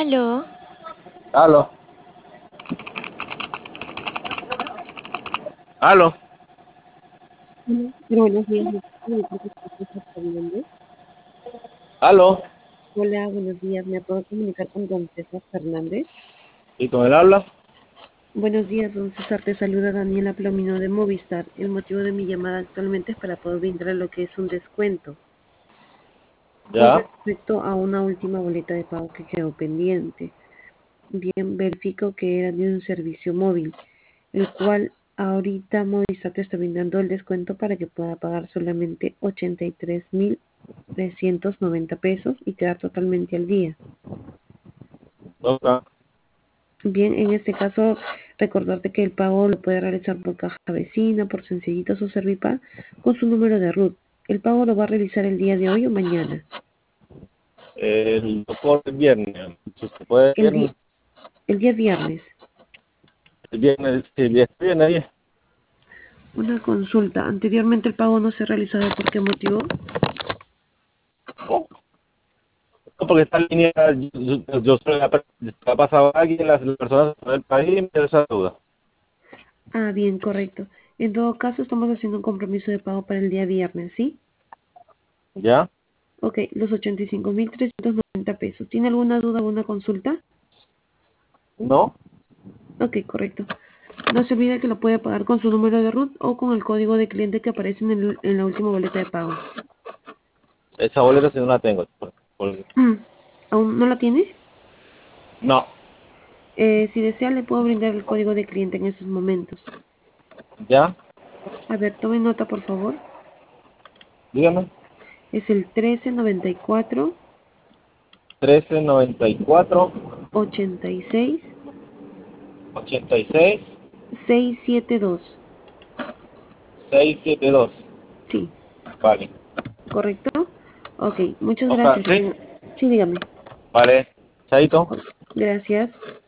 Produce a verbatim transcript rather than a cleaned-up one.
Aló. Aló. Aló. Hola, pero buenos días. ¿Me puedo comunicar con César Fernández? Aló. Hola, buenos días. ¿Me puedo comunicar con don César Fernández? ¿Y con él habla? Buenos días, don César. Te saluda Daniela Plomino de Movistar. El motivo de mi llamada actualmente es para poder brindar lo que es un descuento con Ya. respecto a una última boleta de pago que quedó pendiente. Bien, verifico que era de un servicio móvil, el cual ahorita Movistar te está brindando el descuento para que pueda pagar solamente ochenta y tres mil trescientos noventa pesos y quedar totalmente al día. Ok. Bien, en este caso, recordarte que el pago lo puede realizar por caja vecina, por Sencillitos o Servipa con su número de RUT. El pago lo va a realizar el día de hoy o mañana. El doctor el viernes. Si se puede el El, di- viernes. el día viernes. El viernes. Si el día viene ahí. Una consulta. Anteriormente el pago no se realizaba. ¿Por qué motivo? Oh, no, porque esta línea, yo, yo, yo soy la, per- la pasaba a alguien, las, las personas del país y me dio esa duda. Ah, bien, correcto. En todo caso, estamos haciendo un compromiso de pago para el día viernes, ¿sí? ¿Ya? Ok, los ochenta y cinco mil trescientos noventa pesos. ¿Tiene alguna duda o alguna consulta? ¿No? Ok, correcto. No se olvide que lo puede pagar con su número de RUT o con el código de cliente que aparece en, el- en la última boleta de pago. Esa boleta si no la tengo. por- por- ¿Aún no la tiene? No. Eh, si desea, le puedo brindar el código de cliente en estos momentos. ¿Ya? A ver, tome nota, por favor. Dígame. Es el trece noventa y cuatro trece noventa y cuatro ochenta y seis ochenta y seis seiscientos setenta y dos. seiscientos setenta y dos. Sí, Vale. ¿correcto? Ok, muchas Ok, gracias. Que sí. tenga- Sí, dígame. Vale. Chaito. Gracias.